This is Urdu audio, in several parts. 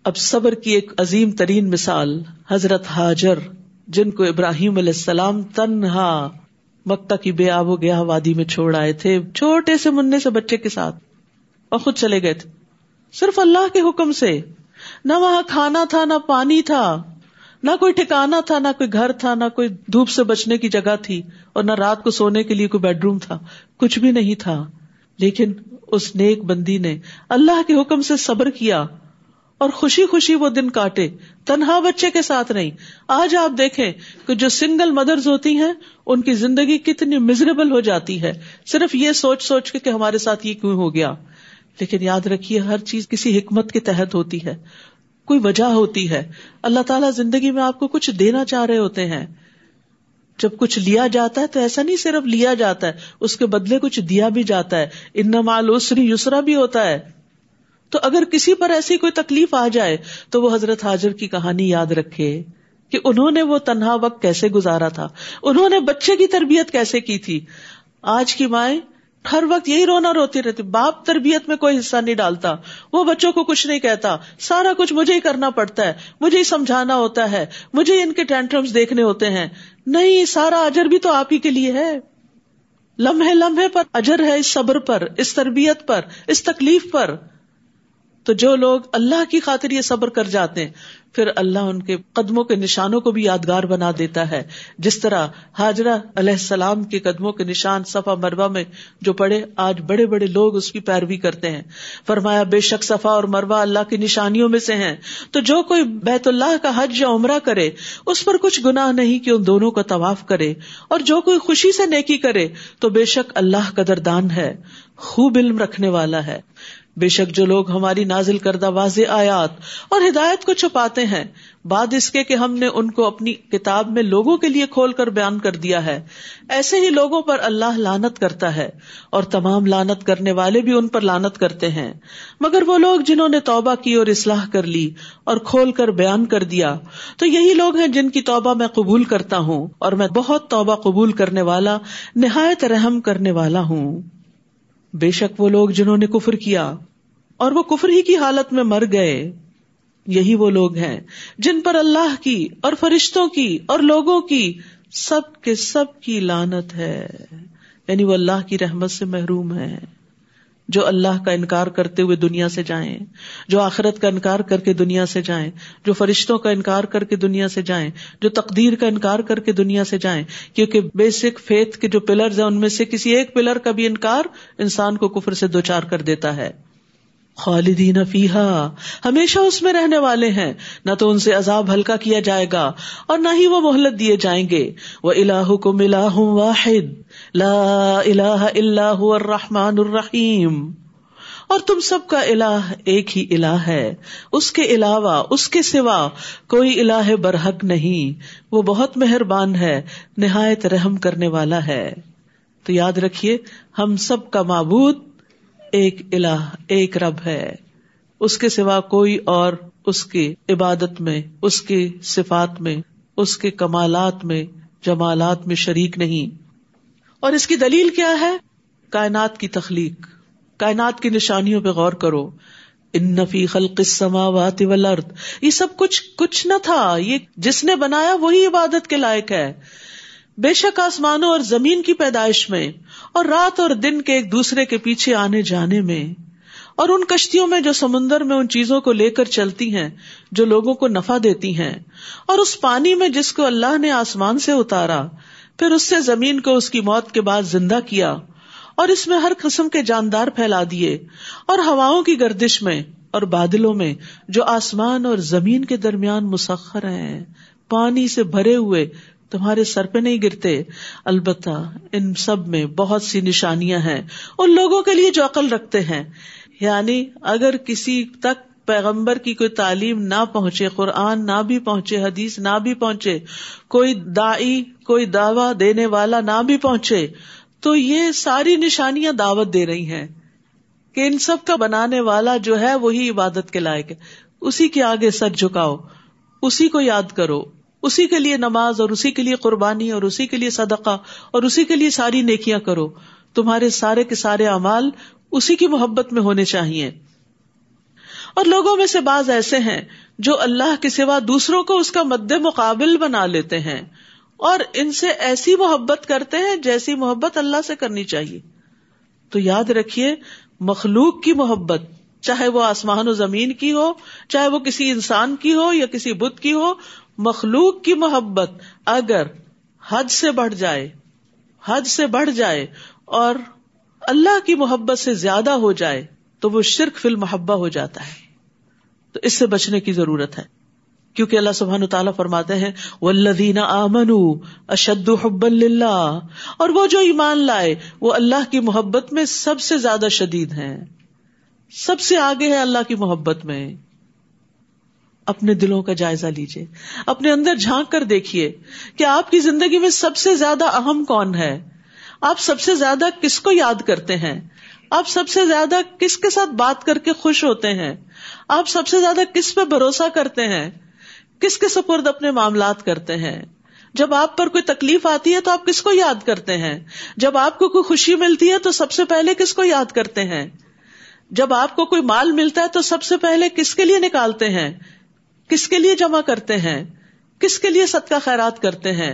اب صبر کی ایک عظیم ترین مثال حضرت ہاجر، جن کو ابراہیم علیہ السلام تنہا مکہ کی بے آب و گیاہ وادی میں چھوڑ آئے تھے، چھوٹے سے مننے سے بچے کے ساتھ، اور خود چلے گئے تھے صرف اللہ کے حکم سے. نہ وہاں کھانا تھا، نہ پانی تھا، نہ کوئی ٹھکانا تھا، نہ کوئی گھر تھا، نہ کوئی دھوپ سے بچنے کی جگہ تھی، اور نہ رات کو سونے کے لیے کوئی بیڈ روم تھا، کچھ بھی نہیں تھا. لیکن اس نیک بندی نے اللہ کے حکم سے صبر کیا اور خوشی خوشی وہ دن کاٹے، تنہا بچے کے ساتھ نہیں. آج آپ دیکھیں کہ جو سنگل مدرز ہوتی ہیں ان کی زندگی کتنی مزریبل ہو جاتی ہے، صرف یہ سوچ سوچ کے کہ ہمارے ساتھ یہ کیوں ہو گیا. لیکن یاد رکھیے ہر چیز کسی حکمت کے تحت ہوتی ہے، کوئی وجہ ہوتی ہے. اللہ تعالیٰ زندگی میں آپ کو کچھ دینا چاہ رہے ہوتے ہیں. جب کچھ لیا جاتا ہے تو ایسا نہیں صرف لیا جاتا ہے، اس کے بدلے کچھ دیا بھی جاتا ہے. ان مع العسر یسرا بھی ہوتا ہے. تو اگر کسی پر ایسی کوئی تکلیف آ جائے تو وہ حضرت ہاجر کی کہانی یاد رکھے کہ انہوں نے وہ تنہا وقت کیسے گزارا تھا، انہوں نے بچے کی تربیت کیسے کی تھی. آج کی مائیں ہر وقت یہی رونا روتی رہتی، باپ تربیت میں کوئی حصہ نہیں ڈالتا، وہ بچوں کو کچھ نہیں کہتا، سارا کچھ مجھے ہی کرنا پڑتا ہے، مجھے ہی سمجھانا ہوتا ہے، مجھے ہی ان کے ٹینٹرمز دیکھنے ہوتے ہیں. نہیں، سارا اجر بھی تو آپ ہی کے لیے ہے. لمحے لمحے پر اجر ہے، اس صبر پر، اس تربیت پر، اس تکلیف پر. تو جو لوگ اللہ کی خاطر یہ صبر کر جاتے ہیں پھر اللہ ان کے قدموں کے نشانوں کو بھی یادگار بنا دیتا ہے. جس طرح ہاجرہ علیہ السلام کے قدموں کے نشان صفا مروہ میں جو پڑے، آج بڑے بڑے لوگ اس کی پیروی کرتے ہیں. فرمایا بے شک صفا اور مروہ اللہ کی نشانیوں میں سے ہیں، تو جو کوئی بیت اللہ کا حج یا عمرہ کرے اس پر کچھ گناہ نہیں کہ ان دونوں کا طواف کرے، اور جو کوئی خوشی سے نیکی کرے تو بے شک اللہ قدردان ہے، خوب علم رکھنے والا ہے. بے شک جو لوگ ہماری نازل کردہ واضح آیات اور ہدایت کو چھپاتے ہیں بعد اس کے کہ ہم نے ان کو اپنی کتاب میں لوگوں کے لیے کھول کر بیان کر دیا ہے، ایسے ہی لوگوں پر اللہ لعنت کرتا ہے، اور تمام لعنت کرنے والے بھی ان پر لعنت کرتے ہیں، مگر وہ لوگ جنہوں نے توبہ کی اور اصلاح کر لی اور کھول کر بیان کر دیا، تو یہی لوگ ہیں جن کی توبہ میں قبول کرتا ہوں، اور میں بہت توبہ قبول کرنے والا، نہایت رحم کرنے والا ہوں. بے شک وہ لوگ جنہوں نے کفر کیا اور وہ کفر ہی کی حالت میں مر گئے، یہی وہ لوگ ہیں جن پر اللہ کی اور فرشتوں کی اور لوگوں کی سب کے سب کی لعنت ہے. یعنی وہ اللہ کی رحمت سے محروم ہیں. جو اللہ کا انکار کرتے ہوئے دنیا سے جائیں، جو آخرت کا انکار کر کے دنیا سے جائیں، جو فرشتوں کا انکار کر کے دنیا سے جائیں، جو تقدیر کا انکار کر کے دنیا سے جائیں، کیونکہ بیسک فیتھ کے جو پلرز ہیں ان میں سے کسی ایک پلر کا بھی انکار انسان کو کفر سے دوچار کر دیتا ہے. خالدین فیہا، ہمیشہ اس میں رہنے والے ہیں، نہ تو ان سے عذاب ہلکا کیا جائے گا اور نہ ہی وہ مہلت دیے جائیں گے. وَإِلَٰهُكُمْ إِلَٰهٌ وَاحِدٌ لَا إِلَٰهَ إِلَّا هُوَ الرَّحْمَٰنُ الرَّحِيمُ، اور تم سب کا الہ ایک ہی الہ ہے، اس کے علاوہ، اس کے سوا کوئی الہ برحق نہیں، وہ بہت مہربان ہے، نہایت رحم کرنے والا ہے. تو یاد رکھیے ہم سب کا معبود ایک الہ، ایک رب ہے، اس کے سوا کوئی اور اس کی عبادت میں، اس کی صفات میں، اس کے کمالات میں، جمالات میں شریک نہیں. اور اس کی دلیل کیا ہے؟ کائنات کی تخلیق، کائنات کی نشانیوں پہ غور کرو. ان فی خلق السماوات والارض، یہ سب کچھ نہ تھا، یہ جس نے بنایا وہی عبادت کے لائق ہے. بے شک آسمانوں اور زمین کی پیدائش میں، اور رات اور دن کے ایک دوسرے کے پیچھے آنے جانے میں، اور ان کشتیوں میں جو سمندر میں ان چیزوں کو لے کر چلتی ہیں جو لوگوں کو نفع دیتی ہیں، اور اس پانی میں جس کو اللہ نے آسمان سے اتارا، پھر اس سے زمین کو اس کی موت کے بعد زندہ کیا، اور اس میں ہر قسم کے جاندار پھیلا دیے، اور ہواؤں کی گردش میں اور بادلوں میں جو آسمان اور زمین کے درمیان مسخر ہیں، پانی سے بھرے ہوئے، تمہارے سر پہ نہیں گرتے. البتہ ان سب میں بہت سی نشانیاں ہیں ان لوگوں کے لیے جو عقل رکھتے ہیں. یعنی اگر کسی تک پیغمبر کی کوئی تعلیم نہ پہنچے، قرآن نہ بھی پہنچے، حدیث نہ بھی پہنچے، کوئی داعی، کوئی دعویٰ دینے والا نہ بھی پہنچے، تو یہ ساری نشانیاں دعوت دے رہی ہیں کہ ان سب کا بنانے والا جو ہے وہی عبادت کے لائق ہے. اسی کے آگے سر جھکاؤ، اسی کو یاد کرو، اسی کے لیے نماز اور اسی کے لیے قربانی اور اسی کے لیے صدقہ اور اسی کے لیے ساری نیکیاں کرو. تمہارے سارے کے سارے اعمال اسی کی محبت میں ہونے چاہیے. اور لوگوں میں سے بعض ایسے ہیں جو اللہ کے سوا دوسروں کو اس کا مد مقابل بنا لیتے ہیں اور ان سے ایسی محبت کرتے ہیں جیسی محبت اللہ سے کرنی چاہیے. تو یاد رکھیے مخلوق کی محبت, چاہے وہ آسمان و زمین کی ہو, چاہے وہ کسی انسان کی ہو یا کسی بت کی ہو, مخلوق کی محبت اگر حد سے بڑھ جائے اور اللہ کی محبت سے زیادہ ہو جائے تو وہ شرک فی المحبہ ہو جاتا ہے. تو اس سے بچنے کی ضرورت ہے, کیونکہ اللہ سبحانہ وتعالیٰ فرماتے ہیں والذین آمنوا اشد حبا للہ, اور وہ جو ایمان لائے وہ اللہ کی محبت میں سب سے زیادہ شدید ہیں, سب سے آگے ہے اللہ کی محبت میں. اپنے دلوں کا جائزہ لیجئے, اپنے اندر جھانک کر دیکھیے کہ آپ کی زندگی میں سب سے زیادہ اہم کون ہے, آپ سب سے زیادہ کس کو یاد کرتے ہیں, آپ سب سے زیادہ کس کے ساتھ بات کر کے خوش ہوتے ہیں, آپ سب سے زیادہ کس پہ بھروسہ کرتے ہیں, کس کے سپرد اپنے معاملات کرتے ہیں. جب آپ پر کوئی تکلیف آتی ہے تو آپ کس کو یاد کرتے ہیں, جب آپ کو کوئی خوشی ملتی ہے تو سب سے پہلے کس کو یاد کرتے ہیں, جب آپ کو کوئی مال ملتا ہے تو سب سے پہلے کس کے لیے نکالتے ہیں, کس کے لیے جمع کرتے ہیں, کس کے لیے صدقہ خیرات کرتے ہیں.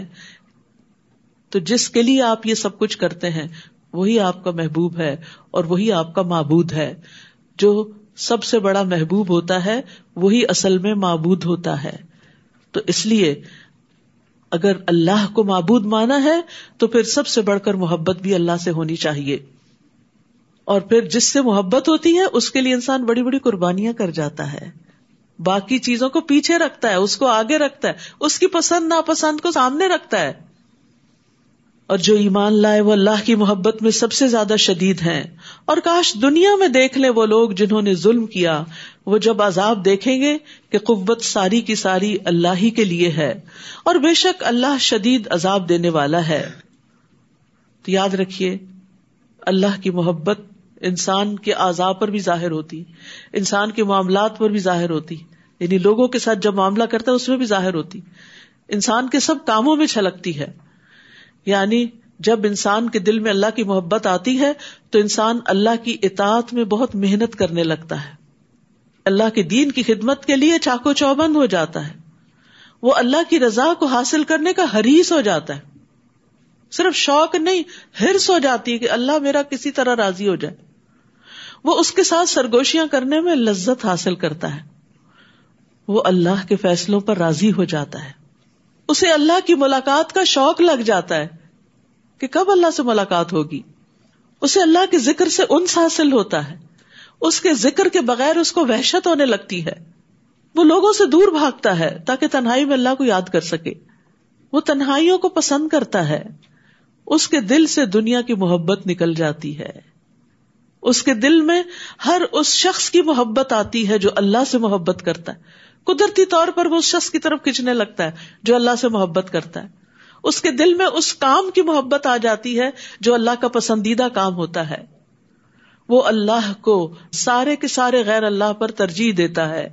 تو جس کے لیے آپ یہ سب کچھ کرتے ہیں وہی آپ کا محبوب ہے اور وہی آپ کا معبود ہے. جو سب سے بڑا محبوب ہوتا ہے وہی اصل میں معبود ہوتا ہے. تو اس لیے اگر اللہ کو معبود مانا ہے تو پھر سب سے بڑھ کر محبت بھی اللہ سے ہونی چاہیے. اور پھر جس سے محبت ہوتی ہے اس کے لیے انسان بڑی بڑی قربانیاں کر جاتا ہے, باقی چیزوں کو پیچھے رکھتا ہے, اس کو آگے رکھتا ہے, اس کی پسند ناپسند کو سامنے رکھتا ہے. اور جو ایمان لائے وہ اللہ کی محبت میں سب سے زیادہ شدید ہیں. اور کاش دنیا میں دیکھ لیں وہ لوگ جنہوں نے ظلم کیا, وہ جب عذاب دیکھیں گے کہ قوت ساری کی ساری اللہ ہی کے لیے ہے اور بے شک اللہ شدید عذاب دینے والا ہے. تو یاد رکھیے اللہ کی محبت انسان کے اعضاء پر بھی ظاہر ہوتی, انسان کے معاملات پر بھی ظاہر ہوتی, یعنی لوگوں کے ساتھ جب معاملہ کرتا ہے اس میں بھی ظاہر ہوتی, انسان کے سب کاموں میں چھلکتی ہے. یعنی جب انسان کے دل میں اللہ کی محبت آتی ہے تو انسان اللہ کی اطاعت میں بہت محنت کرنے لگتا ہے, اللہ کے دین کی خدمت کے لیے چاقو چوبند ہو جاتا ہے, وہ اللہ کی رضا کو حاصل کرنے کا حریص ہو جاتا ہے. صرف شوق نہیں, حرص ہو جاتی ہے کہ اللہ میرا کسی طرح راضی ہو جائے. وہ اس کے ساتھ سرگوشیاں کرنے میں لذت حاصل کرتا ہے, وہ اللہ کے فیصلوں پر راضی ہو جاتا ہے, اسے اللہ کی ملاقات کا شوق لگ جاتا ہے کہ کب اللہ سے ملاقات ہوگی. اسے اللہ کے ذکر سے انس حاصل ہوتا ہے, اس کے ذکر کے بغیر اس کو وحشت ہونے لگتی ہے. وہ لوگوں سے دور بھاگتا ہے تاکہ تنہائی میں اللہ کو یاد کر سکے. وہ تنہائیوں کو پسند کرتا ہے, اس کے دل سے دنیا کی محبت نکل جاتی ہے. اس کے دل میں ہر اس شخص کی محبت آتی ہے جو اللہ سے محبت کرتا ہے. قدرتی طور پر وہ اس شخص کی طرف کھینچنے لگتا ہے جو اللہ سے محبت کرتا ہے. اس کے دل میں اس کام کی محبت آ جاتی ہے جو اللہ کا پسندیدہ کام ہوتا ہے. وہ اللہ کو سارے کے سارے غیر اللہ پر ترجیح دیتا ہے.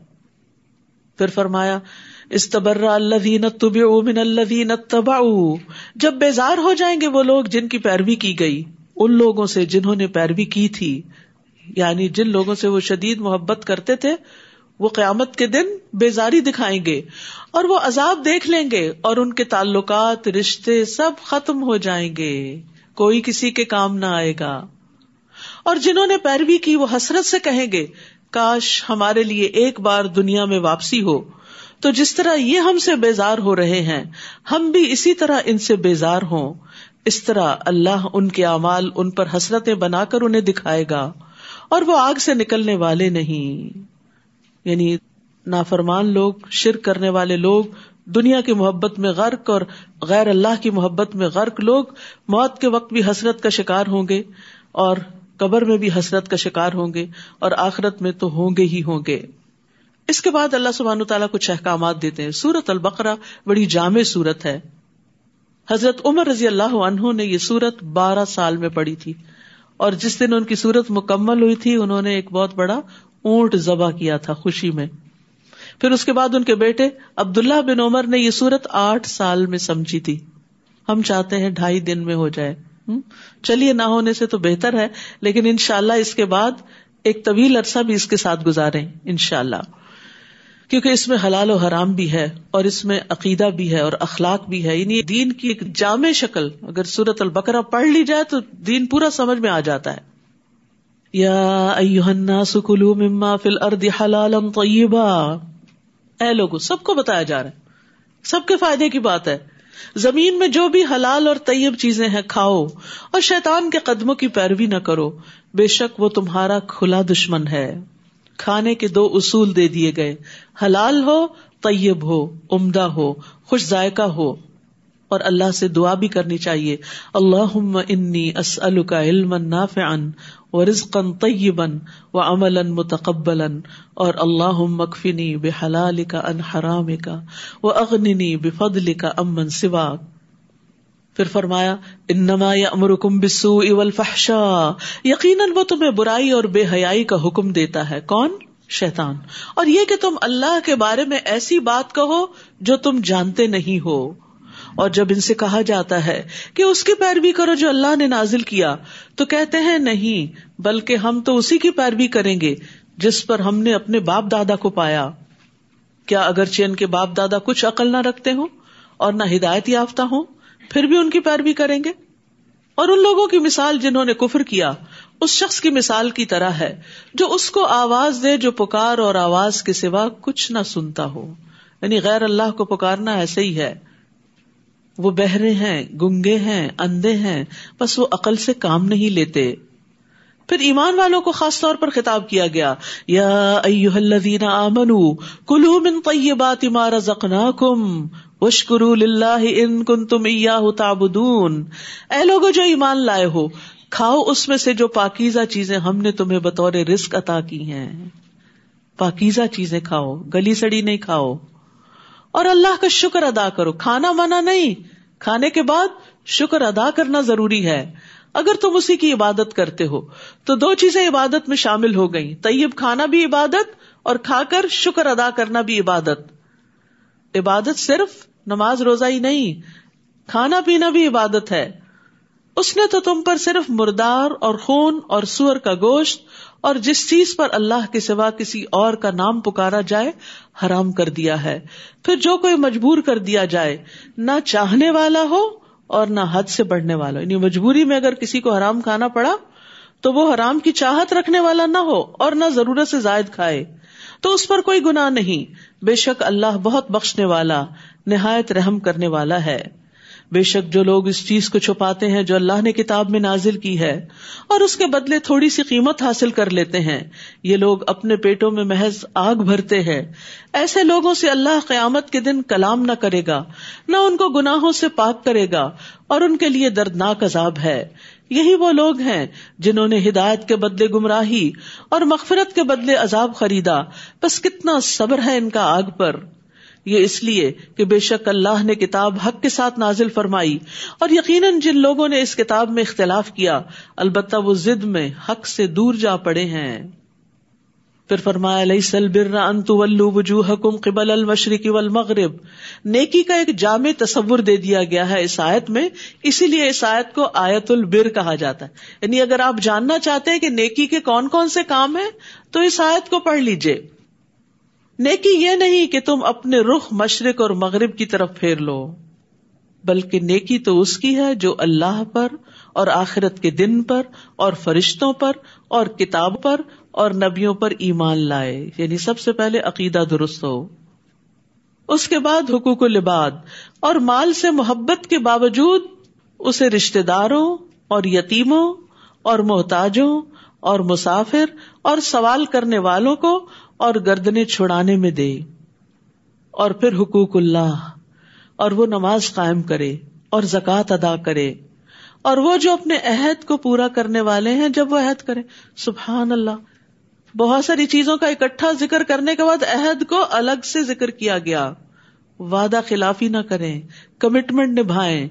پھر فرمایا استبرأ الذین اتبعوا من الذین اتبعوا, جب بیزار ہو جائیں گے وہ لوگ جن کی پیروی کی گئی ان لوگوں سے جنہوں نے پیروی کی تھی. یعنی جن لوگوں سے وہ شدید محبت کرتے تھے وہ قیامت کے دن بیزاری دکھائیں گے اور وہ عذاب دیکھ لیں گے اور ان کے تعلقات رشتے سب ختم ہو جائیں گے, کوئی کسی کے کام نہ آئے گا. اور جنہوں نے پیروی کی وہ حسرت سے کہیں گے کاش ہمارے لیے ایک بار دنیا میں واپسی ہو, تو جس طرح یہ ہم سے بیزار ہو رہے ہیں ہم بھی اسی طرح ان سے بیزار ہوں. اس طرح اللہ ان کے اعمال ان پر حسرتیں بنا کر انہیں دکھائے گا اور وہ آگ سے نکلنے والے نہیں. یعنی نافرمان لوگ, شرک کرنے والے لوگ, دنیا کی محبت میں غرق اور غیر اللہ کی محبت میں غرق لوگ موت کے وقت بھی حسرت کا شکار ہوں گے اور قبر میں بھی حسرت کا شکار ہوں گے اور آخرت میں تو ہوں گے ہی ہوں گے. اس کے بعد اللہ سبحانہ وتعالیٰ کچھ احکامات دیتے ہیں. سورۃ البقرہ بڑی جامع سورت ہے. حضرت عمر رضی اللہ عنہ نے یہ سورت 12 سال میں پڑھی تھی اور جس دن ان کی سورت مکمل ہوئی تھی انہوں نے ایک بہت بڑا اونٹ ذبح کیا تھا خوشی میں. پھر اس کے بعد ان کے بیٹے عبداللہ بن عمر نے یہ سورت 8 سال میں سمجھی تھی. ہم چاہتے ہیں 2.5 دن میں ہو جائے. چلیے نہ ہونے سے تو بہتر ہے, لیکن انشاءاللہ اس کے بعد ایک طویل عرصہ بھی اس کے ساتھ گزاریں انشاءاللہ، کیونکہ اس میں حلال و حرام بھی ہے اور اس میں عقیدہ بھی ہے اور اخلاق بھی ہے، یعنی دین کی ایک جامع شکل اگر سورۃ البقرہ پڑھ لی جائے تو دین پورا سمجھ میں آ جاتا ہے. یا ایھا الناس کلوا مما فی الارض حلالا طیبا، اے لوگو، سب کو بتایا جا رہا ہے، سب کے فائدے کی بات ہے. زمین میں جو بھی حلال اور طیب چیزیں ہیں کھاؤ، اور شیطان کے قدموں کی پیروی نہ کرو، بے شک وہ تمہارا کھلا دشمن ہے. کھانے کے 2 اصول دے دیے گئے، حلال ہو، طیب ہو، عمدہ ہو، خوش ذائقہ ہو، اور اللہ سے دعا بھی کرنی چاہیے، اللہم انی اسألک علما نافعا ورزقا طیبا وعملا متقبلا، اور اللہم اکفنی بحلالک عن حرامک واغننی بفضلک عمن سواک. پھر فرمایا انما یأمرکم بالسوء والفحشاء، یقیناً وہ تمہیں برائی اور بے حیائی کا حکم دیتا ہے. کون؟ شیطان. اور یہ کہ تم اللہ کے بارے میں ایسی بات کہو جو تم جانتے نہیں ہو. اور جب ان سے کہا جاتا ہے کہ اس کی پیروی کرو جو اللہ نے نازل کیا، تو کہتے ہیں نہیں، بلکہ ہم تو اسی کی پیروی کریں گے جس پر ہم نے اپنے باپ دادا کو پایا. کیا اگرچہ ان کے باپ دادا کچھ عقل نہ رکھتے ہوں اور نہ ہدایت یافتہ ہوں، پھر بھی ان کی پیروی کریں گے؟ اور ان لوگوں کی مثال جنہوں نے کفر کیا اس شخص کی مثال کی طرح ہے جو اس کو آواز دے جو پکار اور آواز کے سوا کچھ نہ سنتا ہو. یعنی غیر اللہ کو پکارنا ایسے ہی ہے. وہ بہرے ہیں، گنگے ہیں، اندھے ہیں، بس وہ عقل سے کام نہیں لیتے. پھر ایمان والوں کو خاص طور پر خطاب کیا گیا، یا ایھا الذین آمنوا کلوا من طیبات ما رزقناکم واشکروا للہ ان کنتم ایاہ تعبدون. اے لوگو جو ایمان لائے ہو، کھاؤ اس میں سے جو پاکیزہ چیزیں ہم نے تمہیں بطور رزق عطا کی ہیں. پاکیزہ چیزیں کھاؤ، گلی سڑی نہیں کھاؤ، اور اللہ کا شکر ادا کرو. کھانا منع نہیں، کھانے کے بعد شکر ادا کرنا ضروری ہے. اگر تم اسی کی عبادت کرتے ہو تو 2 چیزیں عبادت میں شامل ہو گئیں، طیب کھانا بھی عبادت اور کھا کر شکر ادا کرنا بھی عبادت. عبادت صرف نماز روزہ ہی نہیں، کھانا پینا بھی عبادت ہے. اس نے تو تم پر صرف مردار اور خون اور سور کا گوشت اور جس چیز پر اللہ کے سوا کسی اور کا نام پکارا جائے حرام کر دیا ہے. پھر جو کوئی مجبور کر دیا جائے، نہ چاہنے والا ہو اور نہ حد سے بڑھنے والا، یعنی مجبوری میں اگر کسی کو حرام کھانا پڑا تو وہ حرام کی چاہت رکھنے والا نہ ہو اور نہ ضرورت سے زائد کھائے، تو اس پر کوئی گناہ نہیں. بے شک اللہ بہت بخشنے والا، نہایت رحم کرنے والا ہے. بے شک جو لوگ اس چیز کو چھپاتے ہیں جو اللہ نے کتاب میں نازل کی ہے اور اس کے بدلے تھوڑی سی قیمت حاصل کر لیتے ہیں، یہ لوگ اپنے پیٹوں میں محض آگ بھرتے ہیں. ایسے لوگوں سے اللہ قیامت کے دن کلام نہ کرے گا، نہ ان کو گناہوں سے پاک کرے گا، اور ان کے لیے دردناک عذاب ہے. یہی وہ لوگ ہیں جنہوں نے ہدایت کے بدلے گمراہی اور مغفرت کے بدلے عذاب خریدا، بس کتنا صبر ہے ان کا آگ پر. یہ اس لیے کہ بے شک اللہ نے کتاب حق کے ساتھ نازل فرمائی، اور یقیناً جن لوگوں نے اس کتاب میں اختلاف کیا البتہ وہ ضد میں حق سے دور جا پڑے ہیں. پھر فرمایا لیس البر ان تولوا وجوہکم قبل المشرق والمغرب. نیکی کا ایک جامع تصور دے دیا گیا ہے اس آیت میں، اسی لیے اس آیت کو آیت البر کہا جاتا ہے. یعنی اگر آپ جاننا چاہتے ہیں کہ نیکی کے کون کون سے کام ہیں تو اس آیت کو پڑھ لیجئے. نیکی یہ نہیں کہ تم اپنے رخ مشرق اور مغرب کی طرف پھیر لو، بلکہ نیکی تو اس کی ہے جو اللہ پر اور آخرت کے دن پر اور فرشتوں پر اور کتاب پر اور نبیوں پر ایمان لائے. یعنی سب سے پہلے عقیدہ درست ہو، اس کے بعد حقوق العباد، اور مال سے محبت کے باوجود اسے رشتہ داروں اور یتیموں اور محتاجوں اور مسافر اور سوال کرنے والوں کو اور گردنیں چھڑانے میں دے. اور پھر حقوق اللہ، اور وہ نماز قائم کرے اور زکوٰۃ ادا کرے، اور وہ جو اپنے عہد کو پورا کرنے والے ہیں جب وہ عہد کرے. سبحان اللہ، بہت ساری چیزوں کا اکٹھا ذکر کرنے کے بعد عہد کو الگ سے ذکر کیا گیا. وعدہ خلافی نہ کریں، کمٹمنٹ نبھائیں.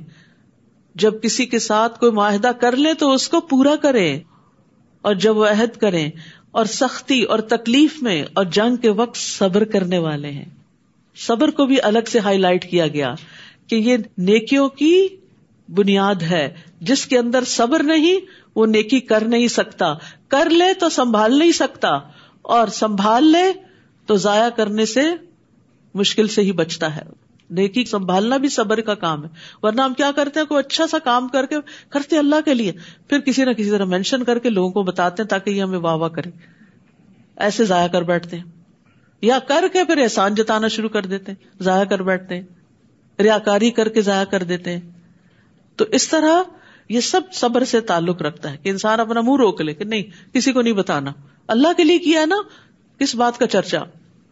جب کسی کے ساتھ کوئی معاہدہ کر لیں تو اس کو پورا کریں، اور جب وہ عہد کریں اور سختی اور تکلیف میں اور جنگ کے وقت صبر کرنے والے ہیں. صبر کو بھی الگ سے ہائی لائٹ کیا گیا کہ یہ نیکیوں کی بنیاد ہے، جس کے اندر صبر نہیں وہ نیکی کر نہیں سکتا، کر لے تو سنبھال نہیں سکتا، اور سنبھال لے تو ضائع کرنے سے مشکل سے ہی بچتا ہے. نیکی سنبھالنا بھی صبر کا کام ہے، ورنہ ہم کیا کرتے ہیں، کوئی اچھا سا کام کر کے کرتے اللہ کے لیے، پھر کسی نہ کسی طرح مینشن کر کے لوگوں کو بتاتے ہیں تاکہ یہ ہمیں واہ واہ کرے، ایسے ضائع کر بیٹھتے ہیں. یا کر کے پھر احسان جتانا شروع کر دیتے ہیں، ضائع کر بیٹھتے ہیں، ریاکاری کر کے ضائع کر دیتے ہیں. تو اس طرح یہ سب صبر سے تعلق رکھتا ہے کہ انسان اپنا منہ روک لے کہ نہیں کسی کو نہیں بتانا، اللہ کے لیے کیا نا، کس بات کا چرچا.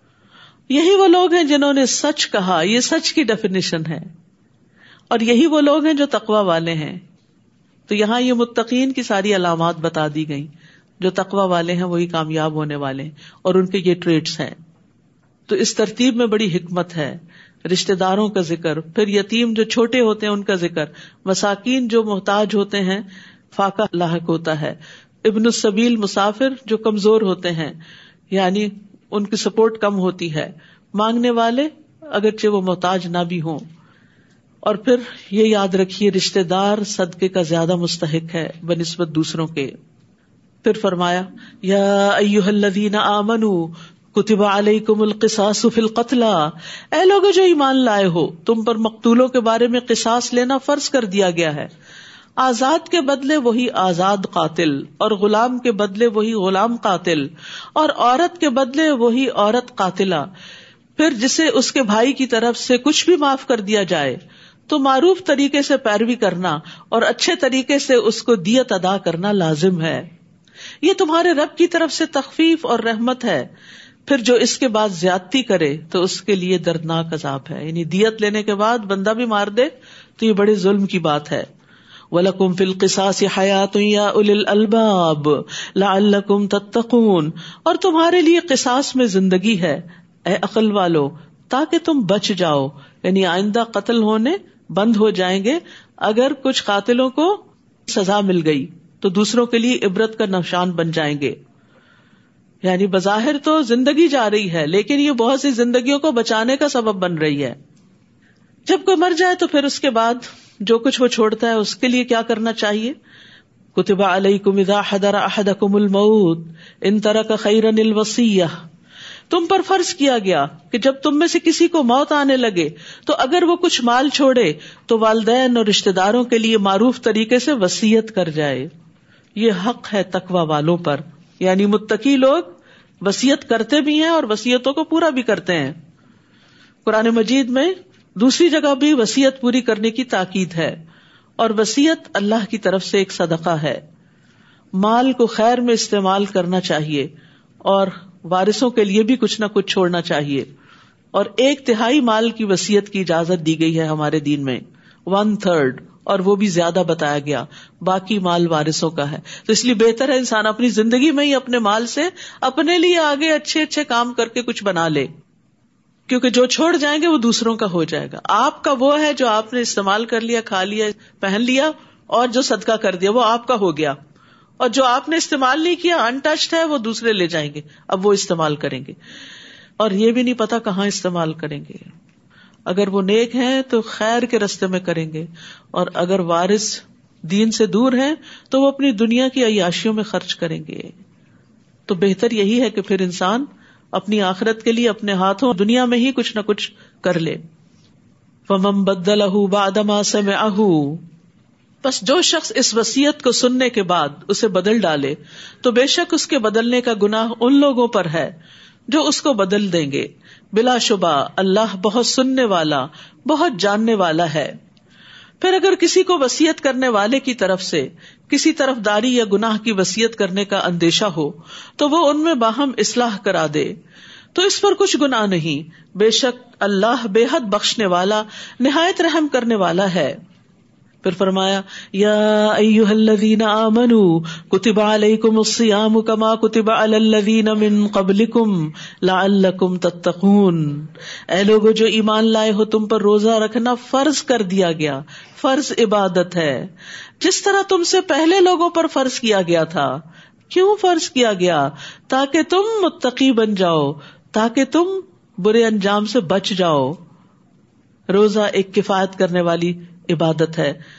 یہی وہ لوگ ہیں جنہوں نے سچ کہا، یہ سچ کی ڈیفینیشن ہے، اور یہی وہ لوگ ہیں جو تقوی والے ہیں. تو یہاں یہ متقین کی ساری علامات بتا دی گئیں، جو تقوی والے ہیں وہی کامیاب ہونے والے ہیں، اور ان کے یہ ٹریٹس ہیں. تو اس ترتیب میں بڑی حکمت ہے. رشتہ داروں کا ذکر، پھر یتیم جو چھوٹے ہوتے ہیں ان کا ذکر، مساکین جو محتاج ہوتے ہیں فاقہ لاحق ہوتا ہے، ابن السبیل مسافر جو کمزور ہوتے ہیں یعنی ان کی سپورٹ کم ہوتی ہے، مانگنے والے اگرچہ وہ محتاج نہ بھی ہوں. اور پھر یہ یاد رکھیے رشتہ دار صدقے کا زیادہ مستحق ہے بنسبت دوسروں کے. پھر فرمایا یا ایھا الذین آمنوا کتب علیکم القصاص فی القتلی، اے لوگو جو ایمان لائے ہو تم پر مقتولوں کے بارے میں قصاص لینا فرض کر دیا گیا ہے. آزاد کے بدلے وہی آزاد قاتل، اور غلام کے بدلے وہی غلام قاتل، اور عورت کے بدلے وہی عورت قاتلہ. پھر جسے اس کے بھائی کی طرف سے کچھ بھی معاف کر دیا جائے تو معروف طریقے سے پیروی کرنا اور اچھے طریقے سے اس کو دیت ادا کرنا لازم ہے. یہ تمہارے رب کی طرف سے تخفیف اور رحمت ہے. پھر جو اس کے بعد زیادتی کرے تو اس کے لیے دردناک عذاب ہے. یعنی دیت لینے کے بعد بندہ بھی مار دے تو یہ بڑے ظلم کی بات ہے. وَلَكُمْ فِي الْقِصَاصِ حَيَاةٌ يَا أُولِي الْأَلْبَابِ لَعَلَّكُمْ تَتَّقُونَ، اور تمہارے لیے قصاص میں زندگی ہے اے عقل والو تاکہ تم بچ جاؤ. یعنی آئندہ قتل ہونے بند ہو جائیں گے. اگر کچھ قاتلوں کو سزا مل گئی تو دوسروں کے لیے عبرت کا نشان بن جائیں گے. یعنی بظاہر تو زندگی جا رہی ہے لیکن یہ بہت سی زندگیوں کو بچانے کا سبب بن رہی ہے. جب کوئی مر جائے تو پھر اس کے بعد جو کچھ وہ چھوڑتا ہے اس کے لیے کیا کرنا چاہیے. کتب علیکم اذا حضر احدکم الموت ان ترک خیرا الوصیہ، تم پر فرض کیا گیا کہ جب تم میں سے کسی کو موت آنے لگے تو اگر وہ کچھ مال چھوڑے تو والدین اور رشتہ داروں کے لیے معروف طریقے سے وصیت کر جائے. یہ حق ہے تقوی والوں پر. یعنی متقی لوگ وصیت کرتے بھی ہیں اور وصیتوں کو پورا بھی کرتے ہیں. قرآن مجید میں دوسری جگہ بھی وصیت پوری کرنے کی تاکید ہے، اور وصیت اللہ کی طرف سے ایک صدقہ ہے. مال کو خیر میں استعمال کرنا چاہیے اور وارثوں کے لیے بھی کچھ نہ کچھ چھوڑنا چاہیے. اور 1/3 مال کی وصیت کی اجازت دی گئی ہے ہمارے دین میں، 1/3، اور وہ بھی زیادہ بتایا گیا، باقی مال وارثوں کا ہے. تو اس لیے بہتر ہے انسان اپنی زندگی میں ہی اپنے مال سے اپنے لیے آگے اچھے اچھے کام کر کے کچھ بنا لے، کیونکہ جو چھوڑ جائیں گے وہ دوسروں کا ہو جائے گا. آپ کا وہ ہے جو آپ نے استعمال کر لیا، کھا لیا، پہن لیا، اور جو صدقہ کر دیا وہ آپ کا ہو گیا. اور جو آپ نے استعمال نہیں کیا، انٹچڈ ہے، وہ دوسرے لے جائیں گے، اب وہ استعمال کریں گے، اور یہ بھی نہیں پتا کہاں استعمال کریں گے. اگر وہ نیک ہیں تو خیر کے رستے میں کریں گے، اور اگر وارث دین سے دور ہیں تو وہ اپنی دنیا کی عیاشیوں میں خرچ کریں گے. تو بہتر یہی ہے کہ پھر انسان اپنی آخرت کے لیے اپنے ہاتھوں دنیا میں ہی کچھ نہ کچھ کر لے. فَمَن بَدَّلَهُ بَعْدَ مَا سَمِعَهُ، بس جو شخص اس وصیت کو سننے کے بعد اسے بدل ڈالے تو بے شک اس کے بدلنے کا گناہ ان لوگوں پر ہے جو اس کو بدل دیں گے. بلا شبہ اللہ بہت سننے والا، بہت جاننے والا ہے. پھر اگر کسی کو وصیت کرنے والے کی طرف سے کسی طرفداری یا گناہ کی وصیت کرنے کا اندیشہ ہو تو وہ ان میں باہم اصلاح کرا دے تو اس پر کچھ گناہ نہیں. بے شک اللہ بے حد بخشنے والا، نہایت رحم کرنے والا ہے. پھر فرمایا یا ایھا الذین آمنوا کتب علیکم الصیام کما کتب علی الذین من قبلکم لعلکم تتقون، اے لوگو جو ایمان لائے ہو تم پر روزہ رکھنا فرض کر دیا گیا. فرض عبادت ہے جس طرح تم سے پہلے لوگوں پر فرض کیا گیا تھا. کیوں فرض کیا گیا؟ تاکہ تم متقی بن جاؤ، تاکہ تم برے انجام سے بچ جاؤ. روزہ ایک کفایت کرنے والی عبادت ہے.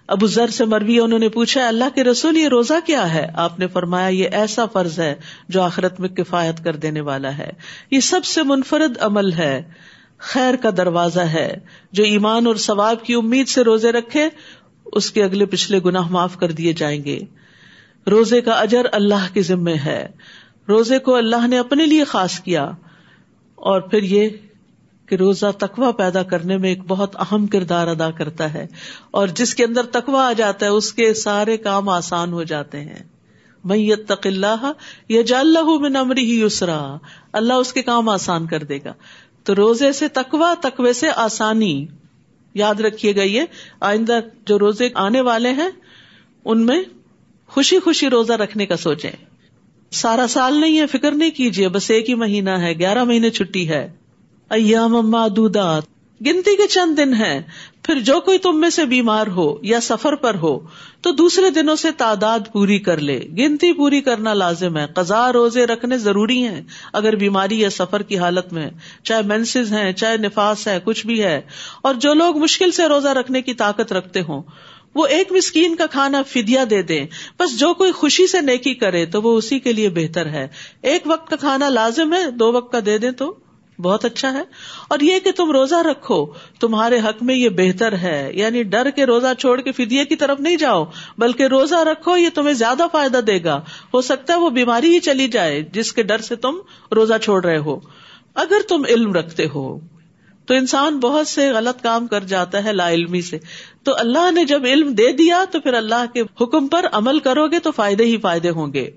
ابو ذر سے مروی انہوں نے پوچھا اللہ کے رسول یہ روزہ کیا ہے؟ آپ نے فرمایا یہ ایسا فرض ہے جو آخرت میں کفایت کر دینے والا ہے، یہ سب سے منفرد عمل ہے، خیر کا دروازہ ہے، جو ایمان اور ثواب کی امید سے روزے رکھے اس کے اگلے پچھلے گناہ معاف کر دیے جائیں گے۔ روزے کا اجر اللہ کے ذمے ہے، روزے کو اللہ نے اپنے لیے خاص کیا، اور پھر یہ کہ روزہ تقوی پیدا کرنے میں ایک بہت اہم کردار ادا کرتا ہے، اور جس کے اندر تقوی آ جاتا ہے اس کے سارے کام آسان ہو جاتے ہیں۔ من یتق اللہ یجعل لہ من امرہ یسرا، اللہ اس کے کام آسان کر دے گا۔ تو روزے سے تقوی، تقوی سے آسانی، یاد رکھیے گا یہ آئندہ جو روزے آنے والے ہیں ان میں خوشی خوشی روزہ رکھنے کا سوچیں۔ سارا سال نہیں ہے، فکر نہیں کیجیے، بس ایک ہی مہینہ ہے، 11 مہینے چھٹی ہے۔ ایام معدودات، گنتی کے چند دن ہیں، پھر جو کوئی تم میں سے بیمار ہو یا سفر پر ہو تو دوسرے دنوں سے تعداد پوری کر لے۔ گنتی پوری کرنا لازم ہے، قضا روزے رکھنے ضروری ہیں اگر بیماری یا سفر کی حالت میں، چاہے مینسز ہیں، چاہے نفاس ہے، کچھ بھی ہے۔ اور جو لوگ مشکل سے روزہ رکھنے کی طاقت رکھتے ہوں وہ ایک مسکین کا کھانا فدیہ دے دیں۔ بس جو کوئی خوشی سے نیکی کرے تو وہ اسی کے لیے بہتر ہے۔ ایک وقت کا کھانا لازم ہے، 2 وقت کا دے دیں تو بہت اچھا ہے۔ اور یہ کہ تم روزہ رکھو تمہارے حق میں یہ بہتر ہے، یعنی ڈر کے روزہ چھوڑ کے فدیے کی طرف نہیں جاؤ، بلکہ روزہ رکھو، یہ تمہیں زیادہ فائدہ دے گا۔ ہو سکتا ہے وہ بیماری ہی چلی جائے جس کے ڈر سے تم روزہ چھوڑ رہے ہو۔ اگر تم علم رکھتے ہو تو انسان بہت سے غلط کام کر جاتا ہے لا علمی سے، تو اللہ نے جب علم دے دیا تو پھر اللہ کے حکم پر عمل کرو گے تو فائدے ہی فائدے ہوں گے۔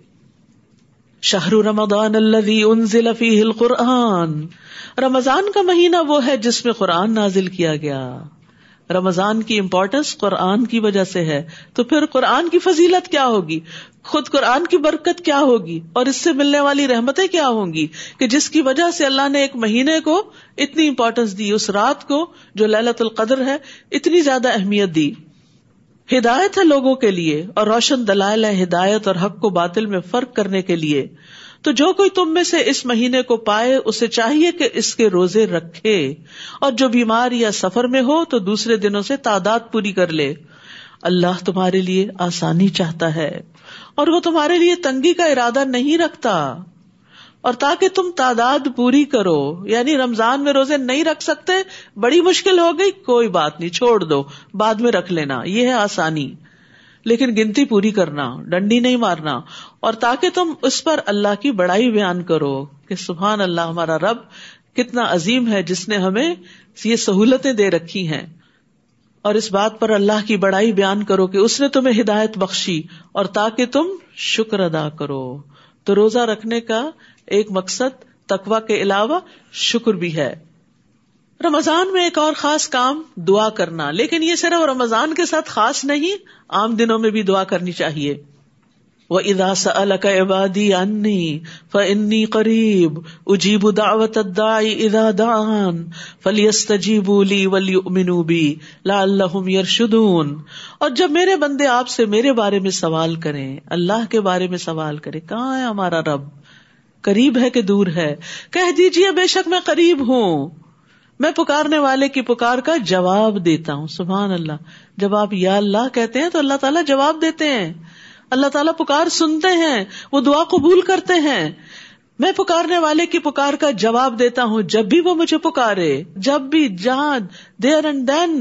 شہر رمضان الذی انزل فیہ القرآن، رمضان کا مہینہ وہ ہے جس میں قرآن نازل کیا گیا۔ رمضان کی امپورٹنس قرآن کی وجہ سے ہے، تو پھر قرآن کی فضیلت کیا ہوگی، خود قرآن کی برکت کیا ہوگی، اور اس سے ملنے والی رحمتیں کیا ہوں گی کہ جس کی وجہ سے اللہ نے ایک مہینے کو اتنی امپورٹنس دی، اس رات کو جو لیلۃ القدر ہے اتنی زیادہ اہمیت دی۔ ہدایت ہے لوگوں کے لیے اور روشن دلائل ہے ہدایت اور حق کو باطل میں فرق کرنے کے لیے۔ تو جو کوئی تم میں سے اس مہینے کو پائے اسے چاہیے کہ اس کے روزے رکھے، اور جو بیمار یا سفر میں ہو تو دوسرے دنوں سے تعداد پوری کر لے۔ اللہ تمہارے لیے آسانی چاہتا ہے اور وہ تمہارے لیے تنگی کا ارادہ نہیں رکھتا۔ اور تاکہ تم تعداد پوری کرو، یعنی رمضان میں روزے نہیں رکھ سکتے، بڑی مشکل ہو گئی، کوئی بات نہیں، چھوڑ دو، بعد میں رکھ لینا، یہ ہے آسانی۔ لیکن گنتی پوری کرنا، ڈنڈی نہیں مارنا، اور تاکہ تم اس پر اللہ کی بڑائی بیان کرو کہ سبحان اللہ، ہمارا رب کتنا عظیم ہے جس نے ہمیں یہ سہولتیں دے رکھی ہیں، اور اس بات پر اللہ کی بڑائی بیان کرو کہ اس نے تمہیں ہدایت بخشی، اور تاکہ تم شکر ادا کرو۔ تو روزہ رکھنے کا ایک مقصد تقوی کے علاوہ شکر بھی ہے۔ رمضان میں ایک اور خاص کام دعا کرنا، لیکن یہ صرف رمضان کے ساتھ خاص نہیں، عام دنوں میں بھی دعا کرنی چاہیے۔ وَإِذَا سَأَلَكَ عِبَادِي عَنِّي فَإِنِّي قَرِيبٌ أُجِيبُ دَعْوَةَ الدَّاعِ إِذَا دَعَانِ فَلْيَسْتَجِيبُوا لِي وَلْيُؤْمِنُوا بِي لَعَلَّهُمْ يَرْشُدُونَ۔ اور جب میرے بندے آپ سے میرے بارے میں سوال کریں، اللہ کے بارے میں سوال کریں، کہاں ہے ہمارا رب، قریب ہے کہ دور ہے، کہہ دیجئے بے شک میں قریب ہوں، میں پکارنے والے کی پکار کا جواب دیتا ہوں۔ سبحان اللہ، جب آپ یا اللہ کہتے ہیں تو اللہ تعالیٰ جواب دیتے ہیں، اللہ تعالیٰ پکار سنتے ہیں، وہ دعا قبول کرتے ہیں۔ میں پکارنے والے کی پکار کا جواب دیتا ہوں جب بھی وہ مجھے پکارے، جب بھی، جہاں، دیر اینڈ دین،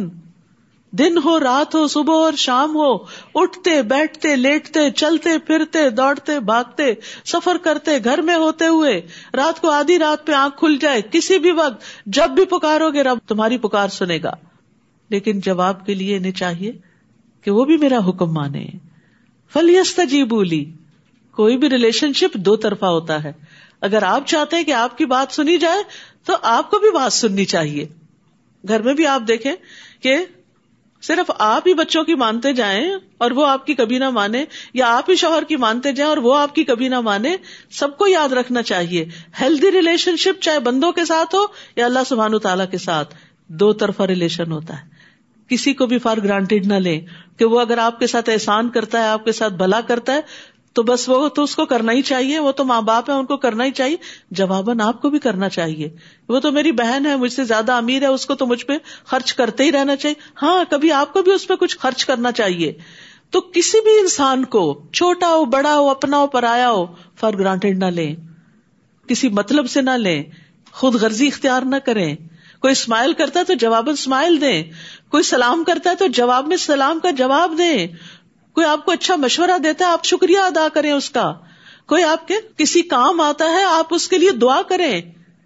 دن ہو، رات ہو، صبح ہو اور شام ہو، اٹھتے بیٹھتے لیٹتے چلتے پھرتے دوڑتے بھاگتے سفر کرتے گھر میں ہوتے ہوئے، رات کو آدھی رات پہ آنکھ کھل جائے، کسی بھی وقت جب بھی پکارو گے رب تمہاری پکار سنے گا۔ لیکن جواب کے لیے انہیں چاہیے کہ وہ بھی میرا حکم مانے۔ فَلْيَسْتَجِيبُوا لِي، کوئی بھی ریلیشن شپ 2 طرفہ ہوتا ہے، اگر آپ چاہتے ہیں کہ آپ کی بات سنی جائے تو آپ کو بھی بات سننی چاہیے۔ گھر میں بھی آپ دیکھیں کہ صرف آپ ہی بچوں کی مانتے جائیں اور وہ آپ کی کبھی نہ مانے، یا آپ ہی شوہر کی مانتے جائیں اور وہ آپ کی کبھی نہ مانے، سب کو یاد رکھنا چاہیے ہیلدی ریلیشن شپ چاہے بندوں کے ساتھ ہو یا اللہ سبحانہ تعالیٰ کے ساتھ، 2 طرفہ ریلیشن ہوتا ہے۔ کسی کو بھی فار گرانٹیڈ نہ لیں کہ وہ اگر آپ کے ساتھ احسان کرتا ہے، آپ کے ساتھ بھلا کرتا ہے تو بس وہ تو اس کو کرنا ہی چاہیے، وہ تو ماں باپ ہیں، ان کو کرنا ہی چاہیے، جواباً آپ کو بھی کرنا چاہیے. وہ تو میری بہن ہے، مجھ سے زیادہ امیر ہے، اس کو تو مجھ پہ خرچ کرتے ہی رہنا چاہیے. ہاں کبھی آپ کو بھی اس پہ کچھ خرچ کرنا چاہیے. تو کسی بھی انسان کو، چھوٹا ہو بڑا ہو اپنا ہو پرایا ہو، فار گرانٹیڈ نہ لیں، کسی مطلب سے نہ لیں، خود غرضی اختیار نہ کریں. کوئی اسمائل کرتا ہے تو جواباً اسمائل دیں، کوئی سلام کرتا ہے تو جواب میں سلام کا جواب دیں، کوئی آپ کو اچھا مشورہ دیتا ہے آپ شکریہ ادا کریں اس کا، کوئی آپ کے کسی کام آتا ہے آپ اس کے لیے دعا کریں.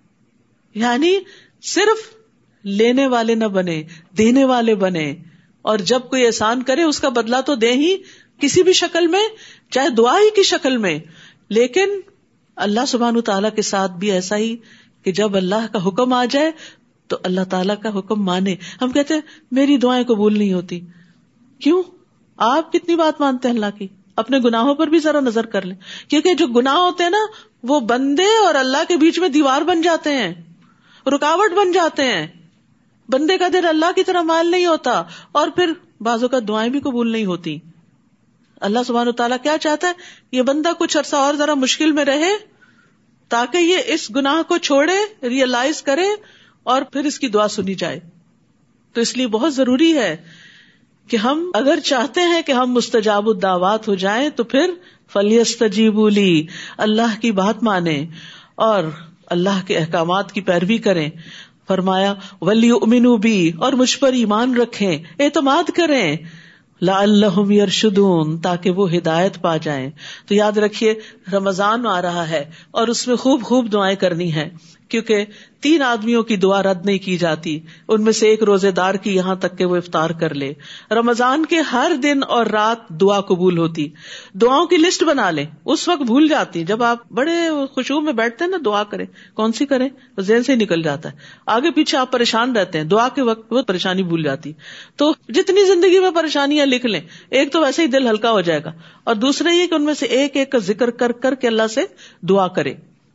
یعنی صرف لینے والے نہ بنے، دینے والے بنے. اور جب کوئی احسان کرے اس کا بدلہ تو دیں ہی کسی بھی شکل میں، چاہے دعا ہی کی شکل میں. لیکن اللہ سبحانہ تعالیٰ کے ساتھ بھی ایسا ہی کہ جب اللہ کا حکم آ جائے تو اللہ تعالیٰ کا حکم مانے. ہم کہتے ہیں میری دعائیں قبول نہیں ہوتی. کیوں؟ آپ کتنی بات مانتے ہیں اللہ کی؟ اپنے گناہوں پر بھی ذرا نظر کر لیں، کیونکہ جو گناہ ہوتے ہیں نا وہ بندے اور اللہ کے بیچ میں دیوار بن جاتے ہیں، رکاوٹ بن جاتے ہیں. بندے کا دل اللہ کی طرح مائل نہیں ہوتا، اور پھر بعضوں کا دعائیں بھی قبول نہیں ہوتی. اللہ سبحانہ تعالیٰ کیا چاہتا ہے؟ یہ بندہ کچھ عرصہ اور ذرا مشکل میں رہے تاکہ یہ اس گناہ کو چھوڑے، ریئلائز کرے، اور پھر اس کی دعا سنی جائے. تو اس لیے بہت ضروری ہے کہ ہم اگر چاہتے ہیں کہ ہم مستجاب الدعوات ہو جائیں تو پھر فَلْيَسْتَجِيبُوا لِي، اللہ کی بات مانیں اور اللہ کے احکامات کی پیروی کریں. فرمایا وَلْيُؤْمِنُوا بِي، اور مجھ پر ایمان رکھیں، اعتماد کریں، لَعَلَّهُمْ يَرْشُدُونَ، تاکہ وہ ہدایت پا جائیں. تو یاد رکھیے رمضان آ رہا ہے اور اس میں خوب خوب دعائیں کرنی ہیں، کیونکہ 3 آدمیوں کی دعا رد نہیں کی جاتی، ان میں سے ایک روزے دار کی، یہاں تک کہ وہ افطار کر لے. رمضان کے ہر دن اور رات دعا قبول ہوتی. دعاؤں کی لسٹ بنا لیں، اس وقت بھول جاتی. جب آپ بڑے خشوع میں بیٹھتے ہیں نا دعا کریں، کون سی کریں ذہن سے نکل جاتا ہے، آگے پیچھے آپ پریشان رہتے ہیں، دعا کے وقت وہ پریشانی بھول جاتی. تو جتنی زندگی میں پریشانیاں لکھ لیں، ایک تو ویسے ہی دل ہلکا ہو جائے گا، اور دوسرا یہ کہ ان میں سے ایک ایک کا ذکر کر کر کے اللہ سے دعا کرے.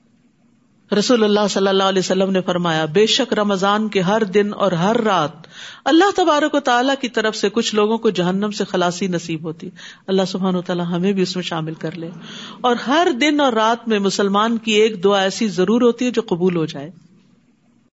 رسول اللہ صلی اللہ علیہ وسلم نے فرمایا بے شک رمضان کے ہر دن اور ہر رات اللہ تبارک و تعالیٰ کی طرف سے کچھ لوگوں کو جہنم سے خلاصی نصیب ہوتی. اللہ سبحانہ و تعالیٰ ہمیں بھی اس میں شامل کر لے. اور ہر دن اور رات میں مسلمان کی ایک دعا ایسی ضرور ہوتی ہے جو قبول ہو جائے.